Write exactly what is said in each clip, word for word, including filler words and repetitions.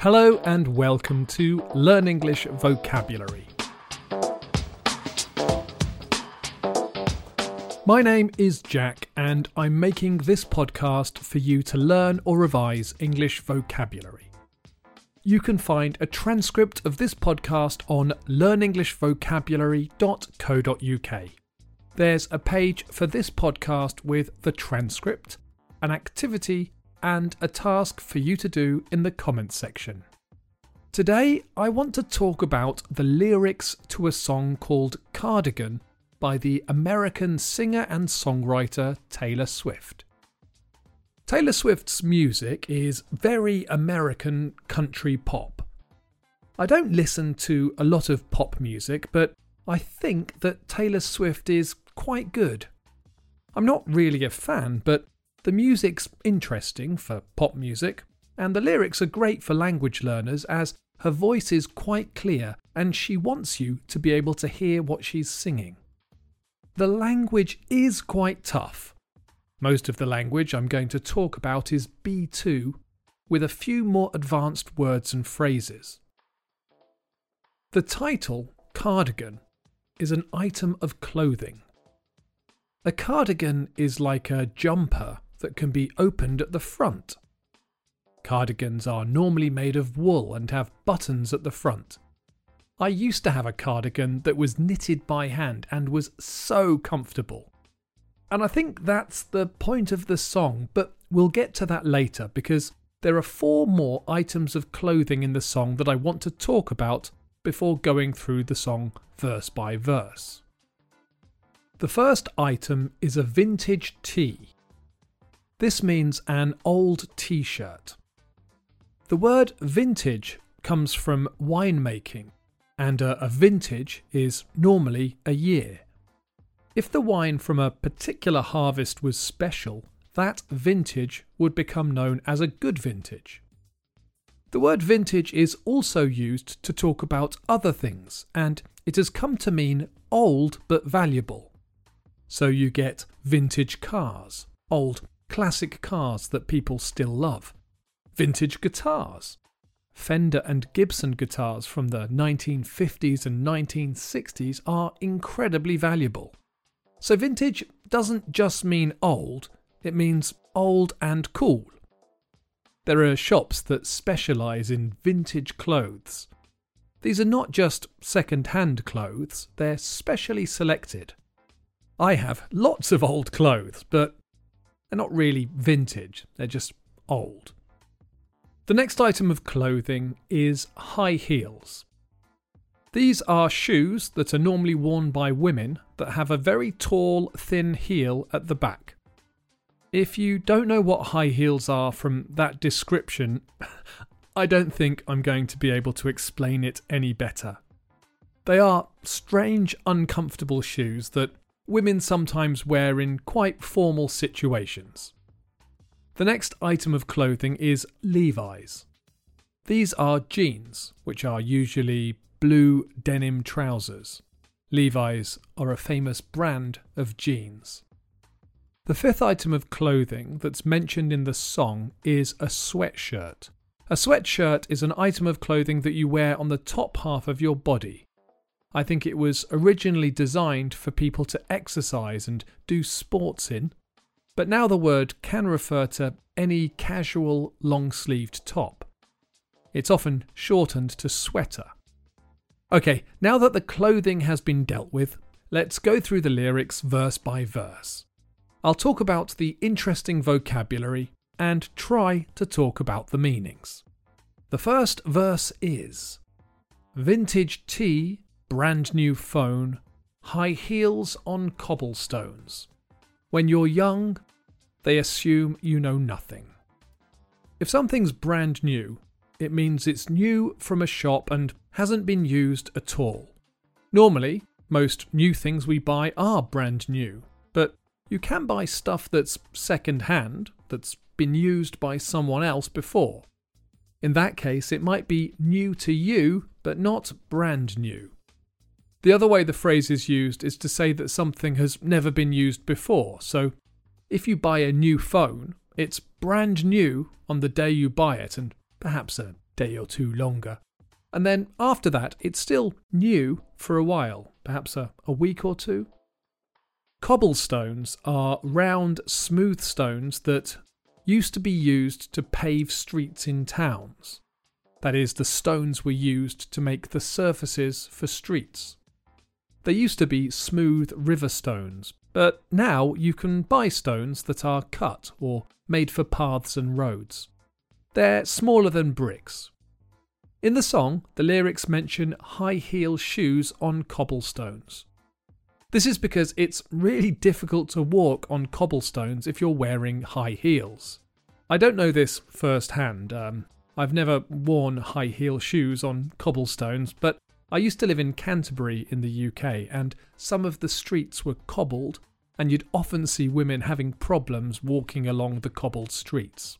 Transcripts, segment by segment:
Hello and welcome to Learn English Vocabulary. My name is Jack and I'm making this podcast for you to learn or revise English vocabulary. You can find a transcript of this podcast on learn english vocabulary dot co dot uk. There's a page for this podcast with the transcript, an activity, and a task for you to do in the comments section. Today, I want to talk about the lyrics to a song called Cardigan by the American singer and songwriter Taylor Swift. Taylor Swift's music is very American country pop. I don't listen to a lot of pop music, but I think that Taylor Swift is quite good. I'm not really a fan, but the music's interesting for pop music, and the lyrics are great for language learners as her voice is quite clear and she wants you to be able to hear what she's singing. The language is quite tough. Most of the language I'm going to talk about is B two, with a few more advanced words and phrases. The title, Cardigan, is an item of clothing. A cardigan is like a jumper that can be opened at the front. Cardigans are normally made of wool and have buttons at the front. I used to have a cardigan that was knitted by hand and was so comfortable. And I think that's the point of the song, but we'll get to that later because there are four more items of clothing in the song that I want to talk about before going through the song verse by verse. The first item is a vintage tee. This means an old t-shirt. The word vintage comes from winemaking, and a, a vintage is normally a year. If the wine from a particular harvest was special, that vintage would become known as a good vintage. The word vintage is also used to talk about other things, and it has come to mean old but valuable. So you get vintage cars, old classic cars that people still love. Vintage guitars. Fender and Gibson guitars from the nineteen fifties and nineteen sixties are incredibly valuable. So vintage doesn't just mean old, it means old and cool. There are shops that specialise in vintage clothes. These are not just second-hand clothes, they're specially selected. I have lots of old clothes, but they're not really vintage, they're just old. The next item of clothing is high heels. These are shoes that are normally worn by women that have a very tall, thin heel at the back. If you don't know what high heels are from that description, I don't think I'm going to be able to explain it any better. They are strange, uncomfortable shoes that women sometimes wear in quite formal situations. The next item of clothing is Levi's. These are jeans, which are usually blue denim trousers. Levi's are a famous brand of jeans. The fifth item of clothing that's mentioned in the song is a sweatshirt. A sweatshirt is an item of clothing that you wear on the top half of your body. I think it was originally designed for people to exercise and do sports in, but now the word can refer to any casual long-sleeved top. It's often shortened to sweater. Okay, now that the clothing has been dealt with, let's go through the lyrics verse by verse. I'll talk about the interesting vocabulary and try to talk about the meanings. The first verse is: vintage tee, brand new phone, high heels on cobblestones. When you're young, they assume you know nothing. If something's brand new, it means it's new from a shop and hasn't been used at all. Normally, most new things we buy are brand new, but you can buy stuff that's second-hand, that's been used by someone else before. In that case, it might be new to you, but not brand new. The other way the phrase is used is to say that something has never been used before, so if you buy a new phone, it's brand new on the day you buy it and perhaps a day or two longer. And then after that, it's still new for a while, perhaps a, a week or two. Cobblestones are round, smooth stones that used to be used to pave streets in towns. That is, the stones were used to make the surfaces for streets. They used to be smooth river stones, but now you can buy stones that are cut or made for paths and roads. They're smaller than bricks. In the song, the lyrics mention high heel shoes on cobblestones. This is because it's really difficult to walk on cobblestones if you're wearing high heels. I don't know this firsthand. Um, I've never worn high heel shoes on cobblestones, but I used to live in Canterbury in the U K, and some of the streets were cobbled, and you'd often see women having problems walking along the cobbled streets.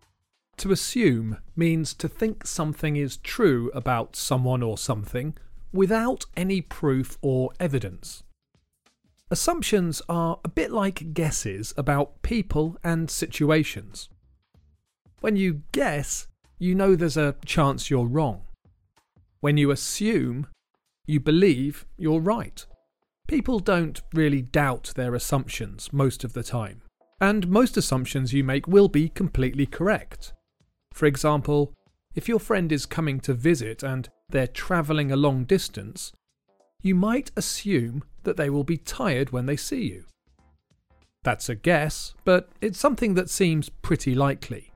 To assume means to think something is true about someone or something without any proof or evidence. Assumptions are a bit like guesses about people and situations. When you guess, you know there's a chance you're wrong. When you assume, you believe you're right. People don't really doubt their assumptions most of the time, and most assumptions you make will be completely correct. For example, if your friend is coming to visit and they're travelling a long distance, you might assume that they will be tired when they see you. That's a guess, but it's something that seems pretty likely.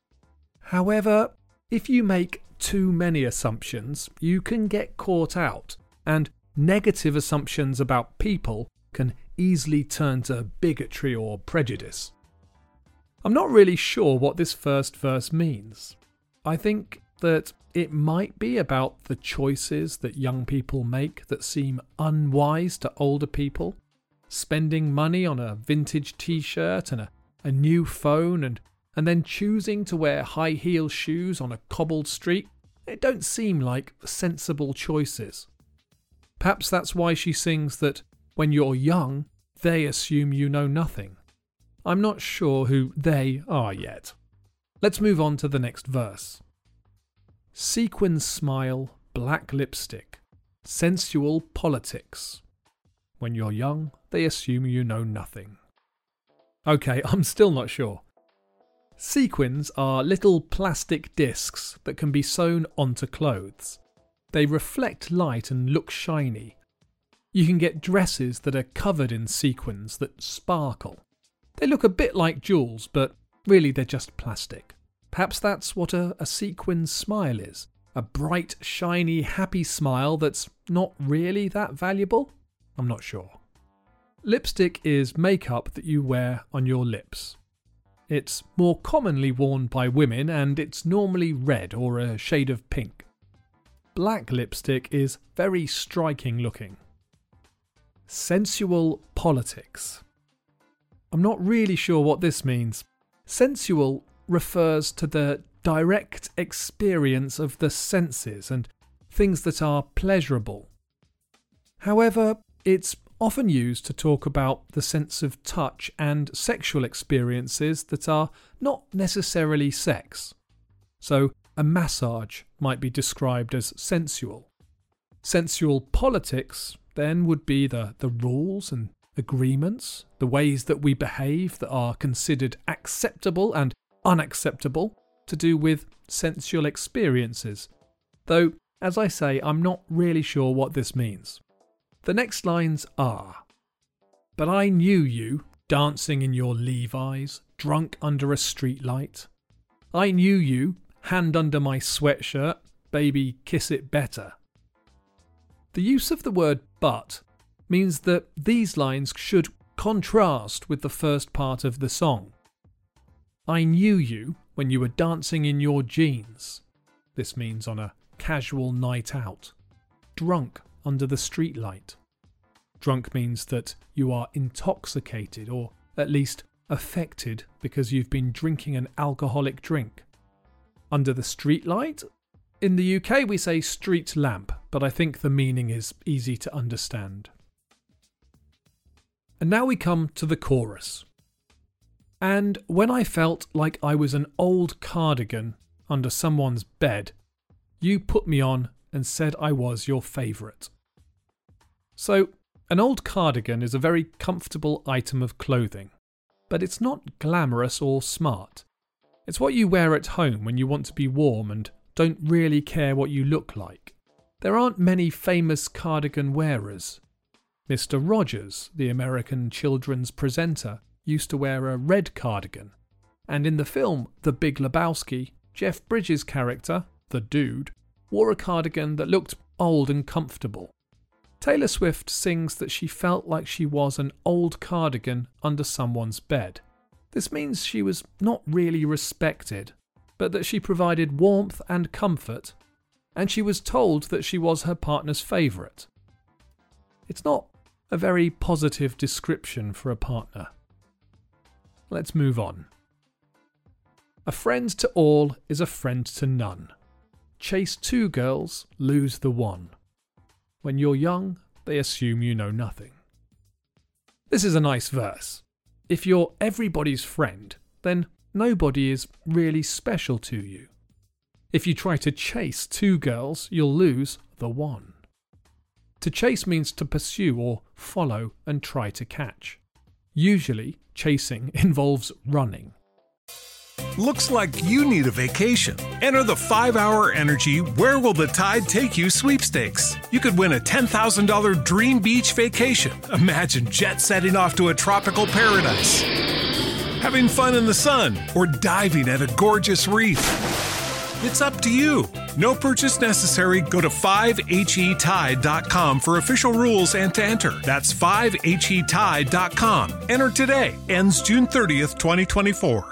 However, if you make too many assumptions, you can get caught out, and negative assumptions about people can easily turn to bigotry or prejudice. I'm not really sure what this first verse means. I think that it might be about the choices that young people make that seem unwise to older people. Spending money on a vintage t-shirt and a, a new phone and, and then choosing to wear high heel shoes on a cobbled street. It don't seem like sensible choices. Perhaps that's why she sings that when you're young, they assume you know nothing. I'm not sure who they are yet. Let's move on to the next verse. Sequin smile, black lipstick, sensual politics. When you're young, they assume you know nothing. Okay, I'm still not sure. Sequins are little plastic discs that can be sewn onto clothes. They reflect light and look shiny. You can get dresses that are covered in sequins that sparkle. They look a bit like jewels, but really they're just plastic. Perhaps that's what a, a sequin smile is. A bright, shiny, happy smile that's not really that valuable? I'm not sure. Lipstick is makeup that you wear on your lips. It's more commonly worn by women and it's normally red or a shade of pink. Black lipstick is very striking looking. Sensual politics. I'm not really sure what this means. Sensual refers to the direct experience of the senses and things that are pleasurable. However, it's often used to talk about the sense of touch and sexual experiences that are not necessarily sex. So, a massage might be described as sensual. Sensual politics then would be the, the rules and agreements, the ways that we behave that are considered acceptable and unacceptable to do with sensual experiences. Though, as I say, I'm not really sure what this means. The next lines are, but I knew you, dancing in your Levi's, drunk under a streetlight. I knew you, hand under my sweatshirt, baby, kiss it better. The use of the word but means that these lines should contrast with the first part of the song. I knew you when you were dancing in your jeans. This means on a casual night out. Drunk under the streetlight. Drunk means that you are intoxicated or at least affected because you've been drinking an alcoholic drink. Under the streetlight? In the U K we say street lamp, but I think the meaning is easy to understand. And now we come to the chorus. And when I felt like I was an old cardigan, under someone's bed, you put me on and said I was your favourite. So, an old cardigan is a very comfortable item of clothing, but it's not glamorous or smart. It's what you wear at home when you want to be warm and don't really care what you look like. There aren't many famous cardigan wearers. Mister Rogers, the American children's presenter, used to wear a red cardigan, and in the film The Big Lebowski, Jeff Bridges' character, the Dude, wore a cardigan that looked old and comfortable. Taylor Swift sings that she felt like she was an old cardigan under someone's bed. This means she was not really respected, but that she provided warmth and comfort, and she was told that she was her partner's favourite. It's not a very positive description for a partner. Let's move on. A friend to all is a friend to none. Chase two girls, lose the one. When you're young, they assume you know nothing. This is a nice verse. If you're everybody's friend, then nobody is really special to you. If you try to chase two girls, you'll lose the one. To chase means to pursue or follow and try to catch. Usually, chasing involves running. Looks like you need a vacation. Enter the five hour Energy Where Will the Tide Take You sweepstakes. You could win a ten thousand dollars dream beach vacation. Imagine jet setting off to a tropical paradise, having fun in the sun, or diving at a gorgeous reef. It's up to you. No purchase necessary. Go to five H E tide dot com for official rules and to enter. That's five H E tide dot com. Enter today. Ends June thirtieth, twenty twenty-four.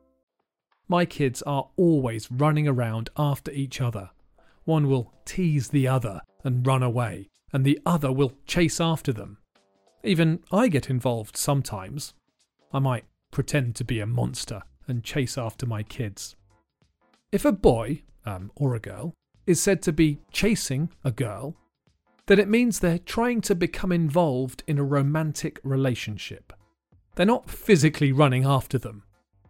My kids are always running around after each other. One will tease the other and run away, and the other will chase after them. Even I get involved sometimes. I might pretend to be a monster and chase after my kids. If a boy, um, or a girl, is said to be chasing a girl, then it means they're trying to become involved in a romantic relationship. They're not physically running after them.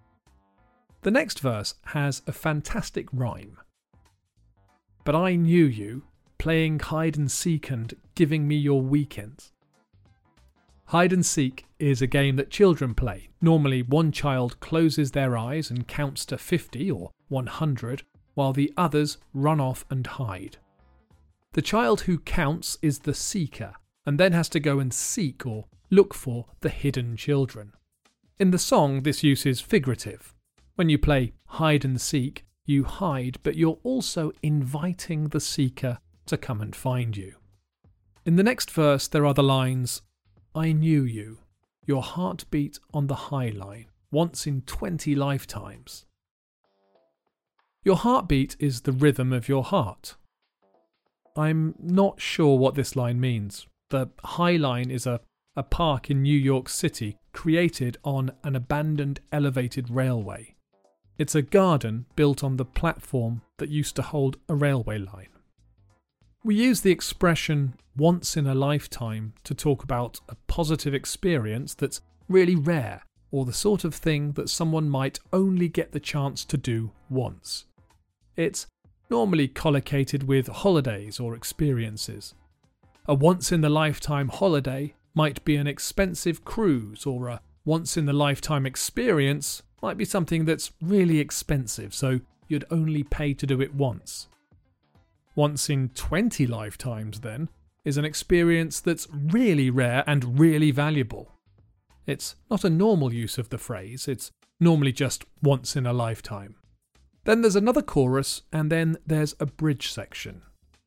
The next verse has a fantastic rhyme. But I knew you, playing hide and seek and giving me your weekends. Hide and seek is a game that children play. Normally one child closes their eyes and counts to fifty or one hundred, while the others run off and hide. The child who counts is the seeker, and then has to go and seek or look for the hidden children. In the song, this use is figurative. When you play hide and seek, you hide, but you're also inviting the seeker to come and find you. In the next verse, there are the lines, I knew you, your heartbeat on the high line, once in twenty lifetimes. Your heartbeat is the rhythm of your heart. I'm not sure what this line means. The High Line is a, a park in New York City created on an abandoned elevated railway. It's a garden built on the platform that used to hold a railway line. We use the expression once in a lifetime to talk about a positive experience that's really rare, or the sort of thing that someone might only get the chance to do once. It's normally collocated with holidays or experiences. A once-in-the-lifetime holiday might be an expensive cruise, or a once-in-the-lifetime experience might be something that's really expensive, so you'd only pay to do it once. Once in twenty lifetimes, then, is an experience that's really rare and really valuable. It's not a normal use of the phrase, it's normally just once in a lifetime. Then there's another chorus, and then there's a bridge section.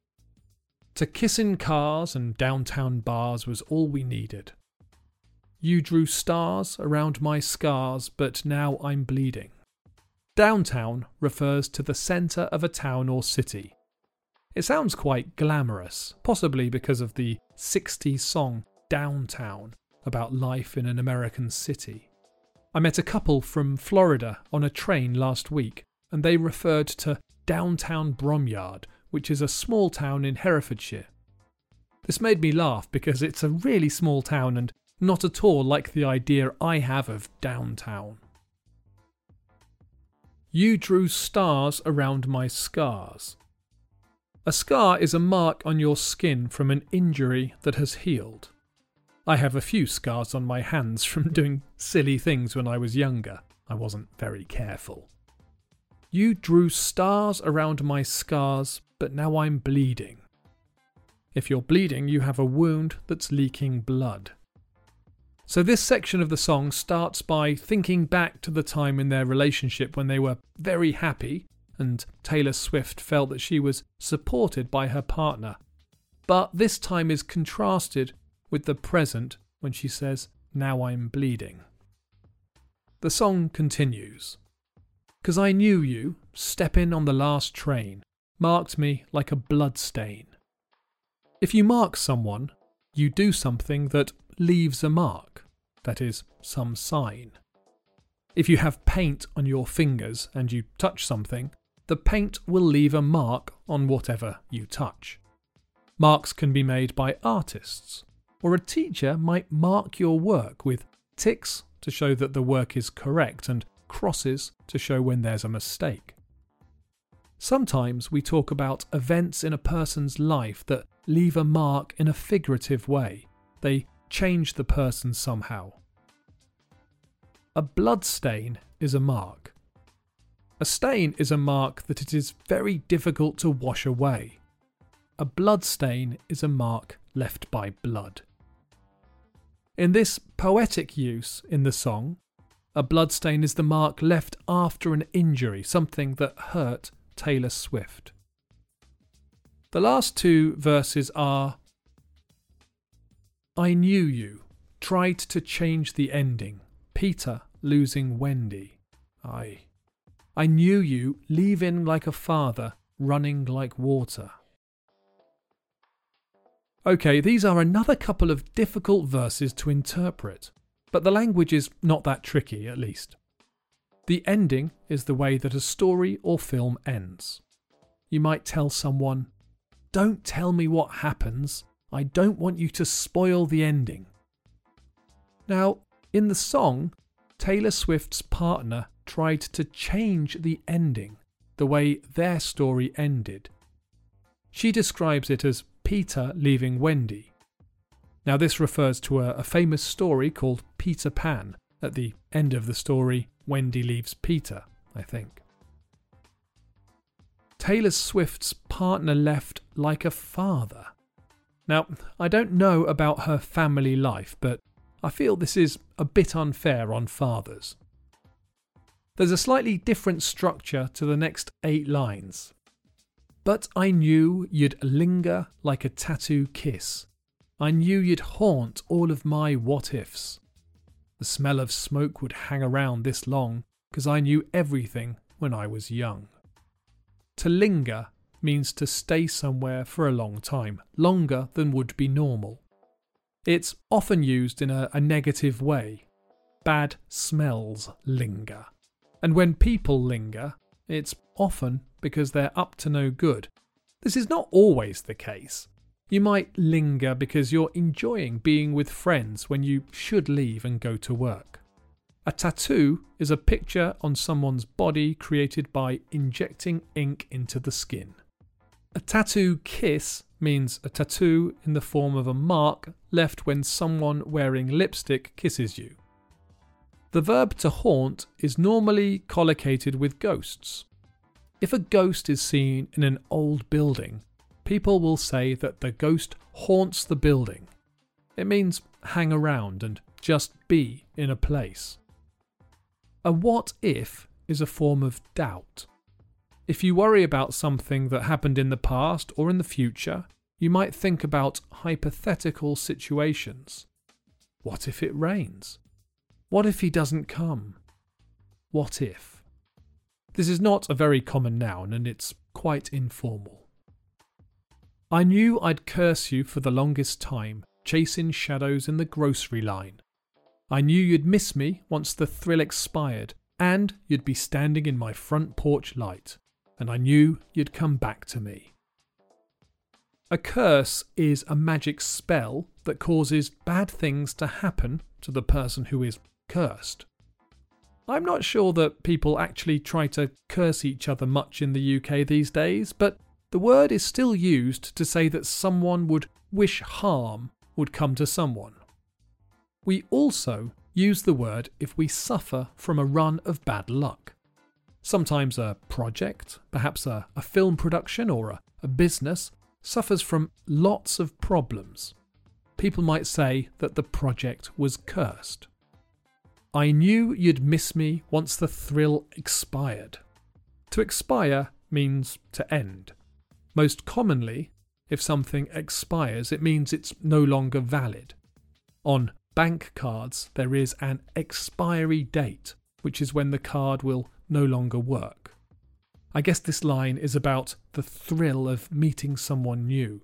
To kiss in cars and downtown bars was all we needed. You drew stars around my scars, but now I'm bleeding. Downtown refers to the centre of a town or city. It sounds quite glamorous, possibly because of the sixties song Downtown, about life in an American city. I met a couple from Florida on a train last week, and they referred to Downtown Bromyard, which is a small town in Herefordshire. This made me laugh because it's a really small town and not at all like the idea I have of downtown. You drew stars around my scars. A scar is a mark on your skin from an injury that has healed. I have a few scars on my hands from doing silly things when I was younger. I wasn't very careful. You drew stars around my scars, but now I'm bleeding. If you're bleeding, you have a wound that's leaking blood. So this section of the song starts by thinking back to the time in their relationship when they were very happy and Taylor Swift felt that she was supported by her partner. But this time is contrasted with the present when she says, "Now I'm bleeding." The song continues. "'Cause I knew you, steppin' on the last train, marked me like a blood stain. If you mark someone, you do something that leaves a mark, that is, some sign. If you have paint on your fingers and you touch something, the paint will leave a mark on whatever you touch. Marks can be made by artists, or a teacher might mark your work with ticks to show that the work is correct and crosses to show when there's a mistake. Sometimes we talk about events in a person's life that leave a mark in a figurative way. They change the person somehow. A blood stain is a mark. A stain is a mark that it is very difficult to wash away. A blood stain is a mark left by blood. In this poetic use in the song, a bloodstain is the mark left after an injury, something that hurt Taylor Swift. The last two verses are, I knew you, tried to change the ending, Peter losing Wendy. I, I knew you, leaving like a father, running like water. Okay, these are another couple of difficult verses to interpret, but the language is not that tricky, at least. The ending is the way that a story or film ends. You might tell someone, "Don't tell me what happens. I don't want you to spoil the ending." Now, in the song, Taylor Swift's partner tried to change the ending, the way their story ended. She describes it as Peter leaving Wendy. Now, this refers to a, a famous story called Peter Pan. At the end of the story, Wendy leaves Peter, I think. Taylor Swift's partner left like a father. Now, I don't know about her family life, but I feel this is a bit unfair on fathers. There's a slightly different structure to the next eight lines. But I knew you'd linger like a tattoo kiss. I knew you'd haunt all of my what-ifs. The smell of smoke would hang around this long, 'cause I knew everything when I was young. To linger means to stay somewhere for a long time, longer than would be normal. It's often used in a, a negative way. Bad smells linger. And when people linger, it's often because they're up to no good. This is not always the case. You might linger because you're enjoying being with friends when you should leave and go to work. A tattoo is a picture on someone's body created by injecting ink into the skin. A tattoo kiss means a tattoo in the form of a mark left when someone wearing lipstick kisses you. The verb to haunt is normally collocated with ghosts. If a ghost is seen in an old building, people will say that the ghost haunts the building. It means hang around and just be in a place. A what if is a form of doubt. If you worry about something that happened in the past or in the future, you might think about hypothetical situations. What if it rains? What if he doesn't come? What if? This is not a very common noun and it's quite informal. I knew I'd curse you for the longest time, chasing shadows in the grocery line. I knew you'd miss me once the thrill expired, and you'd be standing in my front porch light, and I knew you'd come back to me. A curse is a magic spell that causes bad things to happen to the person who is cursed. I'm not sure that people actually try to curse each other much in the U K these days, but the word is still used to say that someone would wish harm would come to someone. We also use the word if we suffer from a run of bad luck. Sometimes a project, perhaps a, a film production or a, a business, suffers from lots of problems. People might say that the project was cursed. I knew you'd miss me once the thrill expired. To expire means to end. Most commonly, if something expires, it means it's no longer valid. On bank cards, there is an expiry date, which is when the card will no longer work. I guess this line is about the thrill of meeting someone new.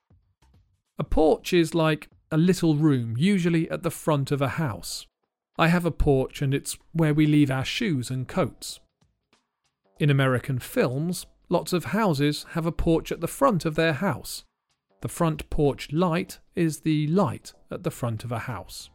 A porch is like a little room, usually at the front of a house. I have a porch and it's where we leave our shoes and coats. In American films, lots of houses have a porch at the front of their house. The front porch light is the light at the front of a house.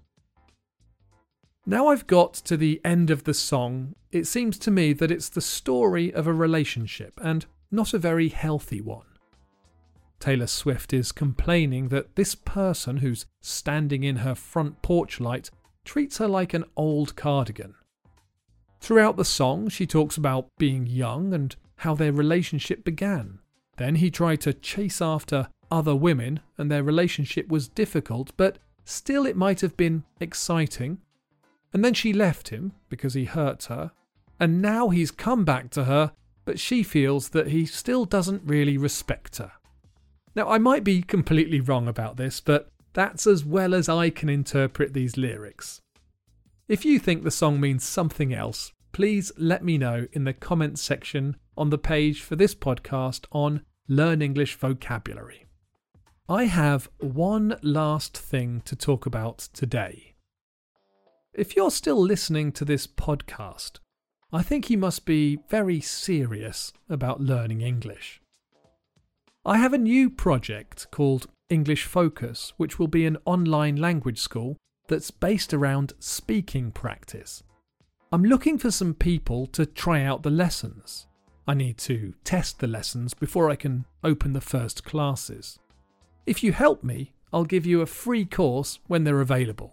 Now I've got to the end of the song, it seems to me that it's the story of a relationship and not a very healthy one. Taylor Swift is complaining that this person who's standing in her front porch light treats her like an old cardigan. Throughout the song, she talks about being young and how their relationship began. Then he tried to chase after other women and their relationship was difficult, but still it might have been exciting. And then she left him because he hurt her, and now he's come back to her, but she feels that he still doesn't really respect her. Now, I might be completely wrong about this, but that's as well as I can interpret these lyrics. If you think the song means something else, please let me know in the comments section on the page for this podcast on Learn English Vocabulary. I have one last thing to talk about today. If you're still listening to this podcast, I think you must be very serious about learning English. I have a new project called English Focus, which will be an online language school that's based around speaking practice. I'm looking for some people to try out the lessons. I need to test the lessons before I can open the first classes. If you help me, I'll give you a free course when they're available.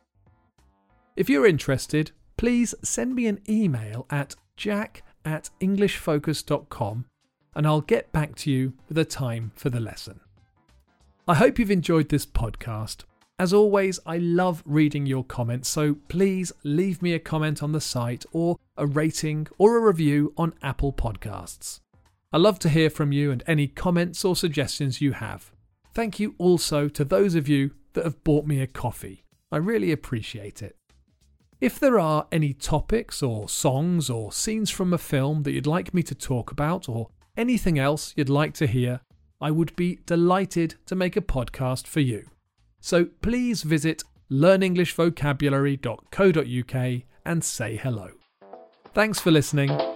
If you're interested, please send me an email at jack at englishfocus dot com and I'll get back to you with a time for the lesson. I hope you've enjoyed this podcast. As always, I love reading your comments, so please leave me a comment on the site or a rating or a review on Apple Podcasts. I love to hear from you and any comments or suggestions you have. Thank you also to those of you that have bought me a coffee. I really appreciate it. If there are any topics or songs or scenes from a film that you'd like me to talk about or anything else you'd like to hear, I would be delighted to make a podcast for you. So please visit learn english vocabulary dot co dot uk and say hello. Thanks for listening.